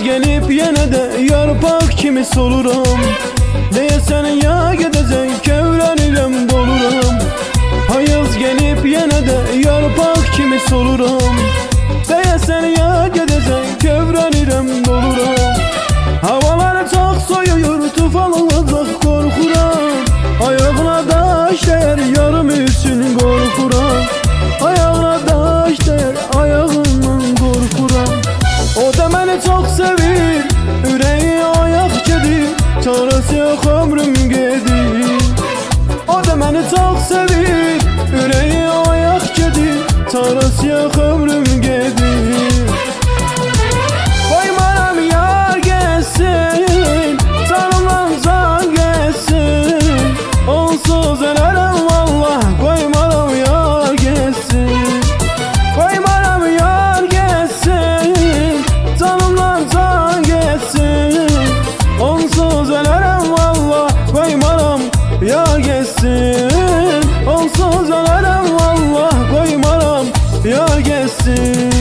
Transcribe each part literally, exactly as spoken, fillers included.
Yaz gelip yine de yarpak kimi soluram. Deyesen ya gedecek kevrenirem doluram. Hayız gelip yine de yarpak kimi soluram. Deyesen ya gedecek kevrenirem doluram. Havalar çok soyuyor, tufan olacak korkuram. Ayağına daş değer yarım için korkuram. Ayağına daş değer ayağından korkuram. O da beni çok sevir, yüreği ayak gedir. Çaresi yok ömrüm gedir. O da beni çok sevir, yüreği ayak gedir. Çaresi yok ömrüm gedir. Koymaram yar geçsin, canımdan can geçsin. Onsuz ölerim vallah, koymaram yar geçsin. Koymaram yar geçsin, canımdan can geçsin. Onsuz ölerim vallah, koymaram yar geçsin. Onsuz ölerim vallah, koymaram yar geçsin.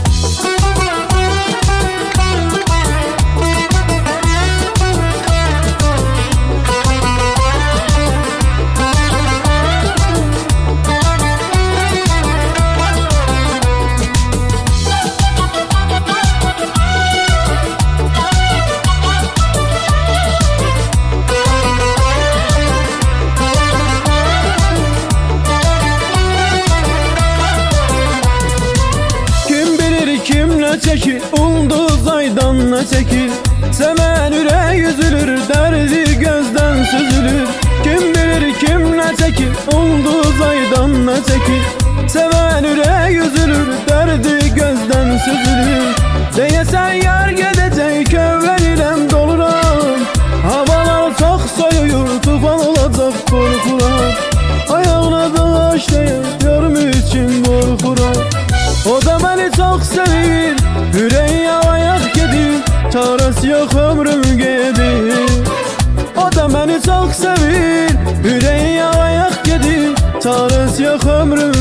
Kimle çekir, ulduz aydan ne çekir. Seven yürek üzülür, derdi gözden süzülür. Kim bilir kimle çekir, ulduz aydan ne çekir. Seven yürek üzülür, derdi gözden süzülür. Deyesen yar gedecek kevrenirem doluram. Havalar çok soyuyor, tufan olacak korkuram. Ayağına daş değer yarım için korkuram. O da beni çok sevir, yüreği ayak gedir. Çaresi yok ömrüm gedir. O da beni çok sevir, yüreği ayak gedir. Çaresi yok ömrüm